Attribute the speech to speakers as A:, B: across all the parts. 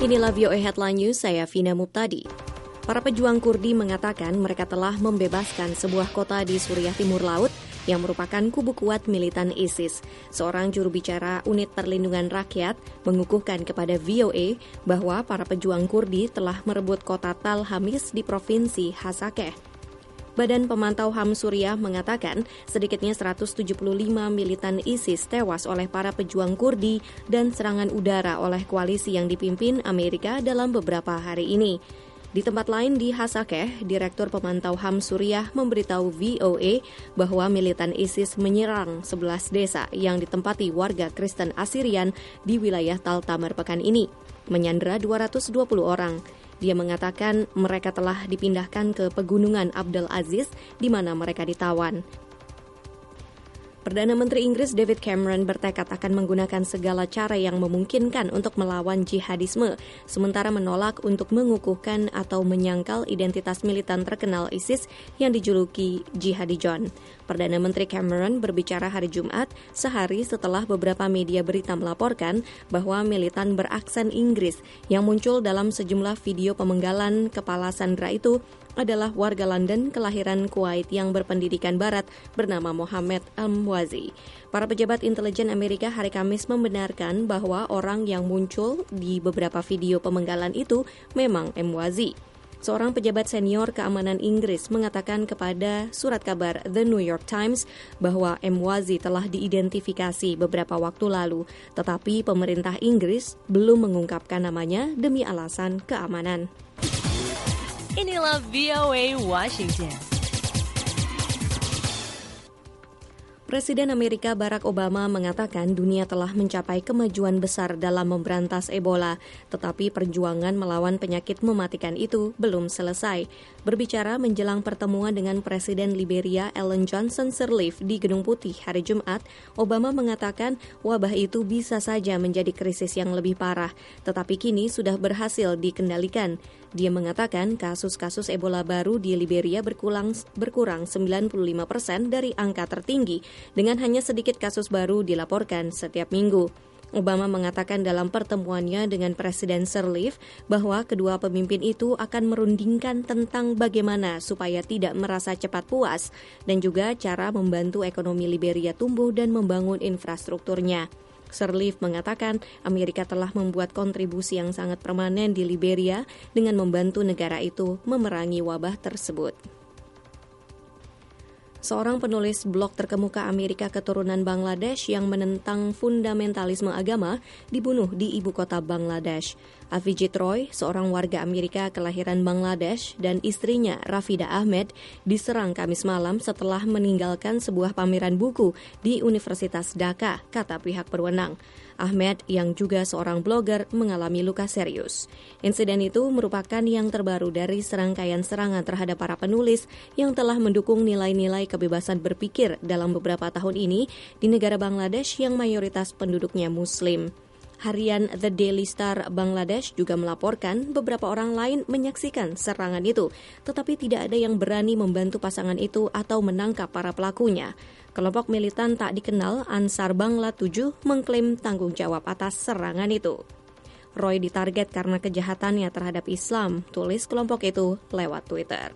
A: Inilah VOA Headline News, saya Vina Muptadi. Para pejuang Kurdi mengatakan mereka telah membebaskan sebuah kota di Suriah Timur Laut yang merupakan kubu kuat militan ISIS. Seorang juru bicara Unit Perlindungan Rakyat mengukuhkan kepada VOA bahwa para pejuang Kurdi telah merebut kota Tal Hamis di Provinsi Hasakeh. Badan Pemantau HAM Suriah mengatakan sedikitnya 175 militan ISIS tewas oleh para pejuang Kurdi dan serangan udara oleh koalisi yang dipimpin Amerika dalam beberapa hari ini. Di tempat lain di Hasakeh, Direktur Pemantau HAM Suriah memberitahu VOA bahwa militan ISIS menyerang 11 desa yang ditempati warga Kristen Assyrian di wilayah Tal Tamar pekan ini, menyandera 220 orang. Dia mengatakan mereka telah dipindahkan ke pegunungan Abdul Aziz di mana mereka ditawan. Perdana Menteri Inggris David Cameron bertekad akan menggunakan segala cara yang memungkinkan untuk melawan jihadisme, sementara menolak untuk mengukuhkan atau menyangkal identitas militan terkenal ISIS yang dijuluki Jihadi John. Perdana Menteri Cameron berbicara hari Jumat, sehari setelah beberapa media berita melaporkan bahwa militan beraksen Inggris yang muncul dalam sejumlah video pemenggalan kepala sandera itu adalah warga London kelahiran Kuwait yang berpendidikan barat bernama Mohammed Al-Mwazi. Para pejabat intelijen Amerika hari Kamis membenarkan bahwa orang yang muncul di beberapa video pemenggalan itu memang Al-Mwazi. Seorang pejabat senior keamanan Inggris mengatakan kepada surat kabar The New York Times bahwa Al-Mwazi telah diidentifikasi beberapa waktu lalu, tetapi pemerintah Inggris belum mengungkapkan namanya demi alasan keamanan.
B: Inilah VOA Washington.
A: Presiden Amerika Barack Obama mengatakan dunia telah mencapai kemajuan besar dalam memberantas Ebola, tetapi perjuangan melawan penyakit mematikan itu belum selesai. Berbicara menjelang pertemuan dengan Presiden Liberia Ellen Johnson Sirleaf di Gedung Putih hari Jumat, Obama mengatakan wabah itu bisa saja menjadi krisis yang lebih parah, tetapi kini sudah berhasil dikendalikan. Dia mengatakan kasus-kasus Ebola baru di Liberia berkurang 95% dari angka tertinggi, dengan hanya sedikit kasus baru dilaporkan setiap minggu. Obama mengatakan dalam pertemuannya dengan Presiden Sirleaf bahwa kedua pemimpin itu akan merundingkan tentang bagaimana supaya tidak merasa cepat puas dan juga cara membantu ekonomi Liberia tumbuh dan membangun infrastrukturnya. Sirleaf mengatakan Amerika telah membuat kontribusi yang sangat permanen di Liberia dengan membantu negara itu memerangi wabah tersebut. Seorang penulis blog terkemuka Amerika keturunan Bangladesh yang menentang fundamentalisme agama dibunuh di ibu kota Bangladesh. Avijit Roy, seorang warga Amerika kelahiran Bangladesh, dan istrinya Rafida Ahmed diserang Kamis malam setelah meninggalkan sebuah pameran buku di Universitas Dhaka, kata pihak berwenang. Ahmed, yang juga seorang blogger, mengalami luka serius. Insiden itu merupakan yang terbaru dari serangkaian serangan terhadap para penulis yang telah mendukung nilai-nilai kebebasan berpikir dalam beberapa tahun ini di negara Bangladesh yang mayoritas penduduknya Muslim. Harian The Daily Star Bangladesh juga melaporkan beberapa orang lain menyaksikan serangan itu, tetapi tidak ada yang berani membantu pasangan itu atau menangkap para pelakunya. Kelompok militan tak dikenal Ansar Bangla 7 mengklaim tanggung jawab atas serangan itu. Roy ditarget karena kejahatannya terhadap Islam, tulis kelompok itu lewat Twitter.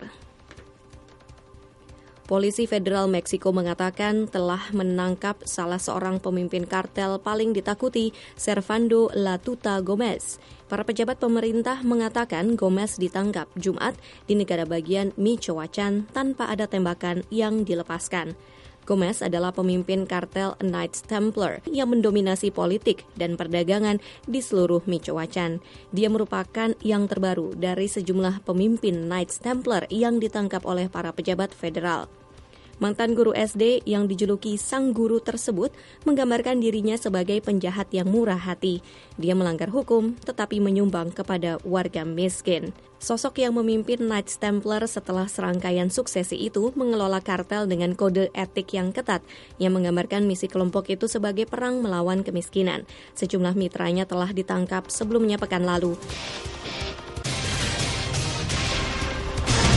A: Polisi Federal Meksiko mengatakan telah menangkap salah seorang pemimpin kartel paling ditakuti, Servando La Tuta Gomez. Para pejabat pemerintah mengatakan Gomez ditangkap Jumat di negara bagian Michoacán tanpa ada tembakan yang dilepaskan. Gomez adalah pemimpin kartel Knights Templar yang mendominasi politik dan perdagangan di seluruh Michoacán. Dia merupakan yang terbaru dari sejumlah pemimpin Knights Templar yang ditangkap oleh para pejabat federal. Mantan guru SD yang dijuluki sang guru tersebut menggambarkan dirinya sebagai penjahat yang murah hati. Dia melanggar hukum tetapi menyumbang kepada warga miskin. Sosok yang memimpin Knights Templar setelah serangkaian suksesi itu mengelola kartel dengan kode etik yang ketat yang menggambarkan misi kelompok itu sebagai perang melawan kemiskinan. Sejumlah mitranya telah ditangkap sebelumnya pekan lalu.